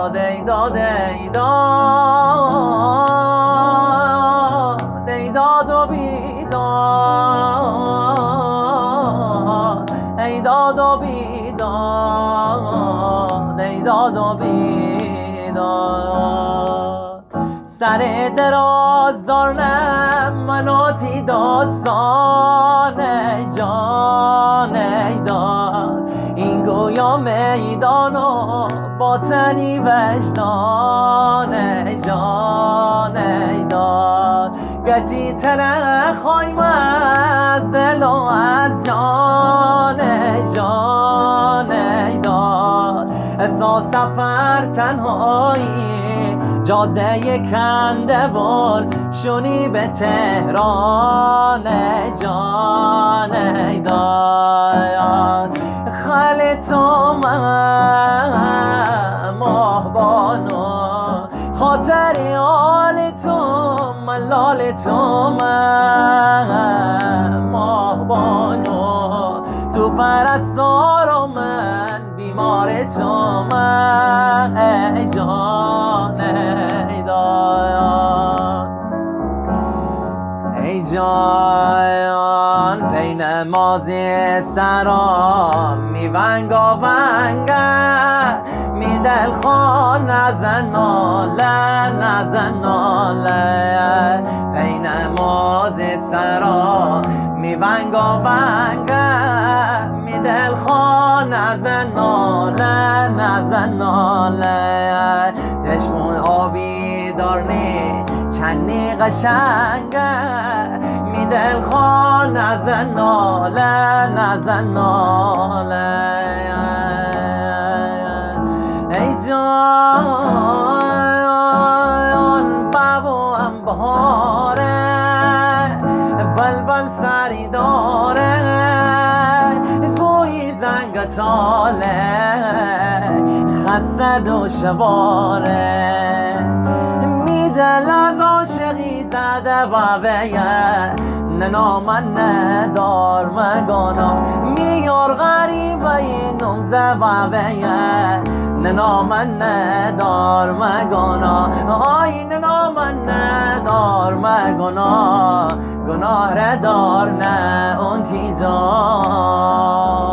داد ای داد ای داد ای داد و بیداد ای داد و بیداد ای داد و بیداد سر دراز دارم منو تی داستان جان ای داد این گویا میدان و باطنی وجدان جان ای داد گجی تره خوایم از دل و از جان ای داد احساس سفر تنهایی جاده کنده‌بال شونی به تهران جان ای داد خال تو من ماه بانو خاطر آل تو ملال تو من ماه بانو تو پرستار و من بیمار تو من ای جان ای داد ای جان پی نمازی سرام می ونگا ونگه می دل خان نزن ناله پی نمازی سرام می ونگا ونگه می دل خان نزن ناله چشمون آبی دارنی چندی قشنگه می دل خان نزن ناله ای جان بابو هم بهاره بلبل سری داره گویی زنگ چاله خسته دو شباره میدل از عاشقی زده و بیه ننا من ندار مگانا میار غریبه نمزه و بیه ننا من ندار مگانا آی ننا من ندار مگانا گناه ردار نه اون کی جان